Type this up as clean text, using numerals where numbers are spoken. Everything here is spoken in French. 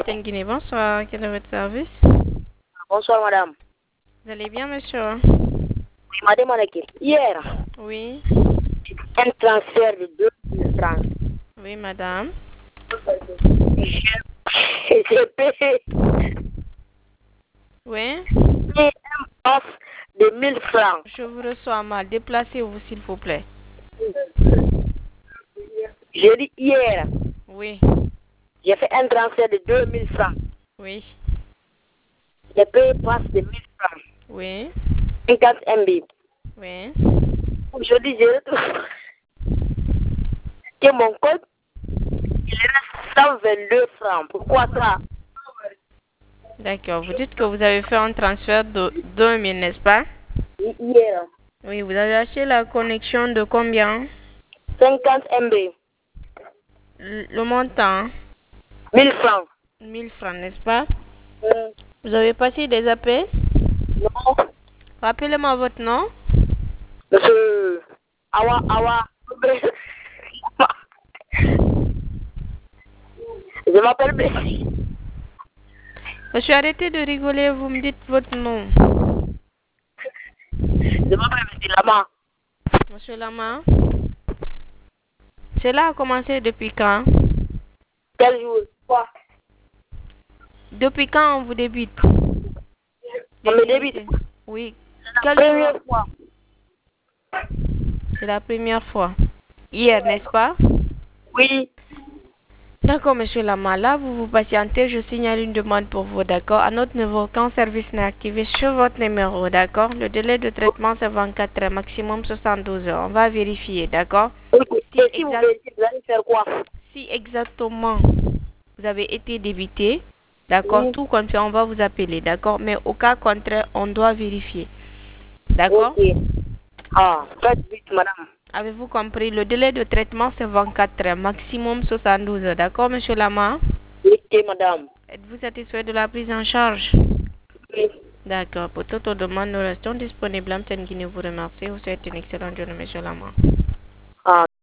Guinée, bonsoir. Quel est votre service? Bonsoir, madame. Vous allez bien, monsieur? Oui, madame Anaki. Hier, Oui. un transfert de 2 000 francs. Oui, madame. J'ai payé Oui. un pass de 1 000 francs. Je vous reçois mal. Déplacez-vous, s'il vous plaît. J'ai dit hier, Oui. j'ai fait un transfert de 2 000 francs. Oui. J'ai payé un pass de 1 000 francs. Oui. 50 MB. Oui. Aujourd'hui, j'ai retrouvé que mon code, il reste 122 francs. Pourquoi ça? D'accord. Vous dites que vous avez fait un transfert de 2000, n'est-ce pas? Hier, Oui. Vous avez acheté la connexion de combien? 50 MB. Le montant? 1 000 francs. 1000 francs, n'est-ce pas? Hmm. Vous avez passé des appels? Non, Rappelez-moi votre nom. monsieur Awa. Je m'appelle Bessie. Monsieur, arrêtez de rigoler. Vous me dites votre nom. Je m'appelle Bessie Lama. Monsieur Lama. Cela a commencé depuis quand? Quel jour? Quoi? Depuis quand on vous débite? On me débite. Oui. La Quel première jour? fois. C'est la première fois. Hier, n'est-ce pas? Oui. D'accord, monsieur Lama. Là, vous patientez. Je signale une demande pour vous, d'accord? À notre niveau, quand service n'est activé sur votre numéro, d'accord? Le délai de traitement, c'est 24 heures, maximum 72 heures. On va vérifier, d'accord? Ok. Et si vous vérifiez, vous allez faire quoi? Si exactement vous avez été débité, d'accord, Oui. tout comme ça, on va vous appeler, d'accord? Mais au cas contraire, on doit vérifier. D'accord? Ok. Ah, faites vite, madame. Avez-vous compris? Le délai de traitement, c'est 24 heures, maximum 72 heures. D'accord, monsieur Lama? Ok, madame. Êtes-vous satisfait de la prise en charge? Oui. D'accord. Pour toute autre demande, nous restons disponibles. Amten Guinée vous remercie. Vous souhaite une excellente journée, monsieur Lama. Ah.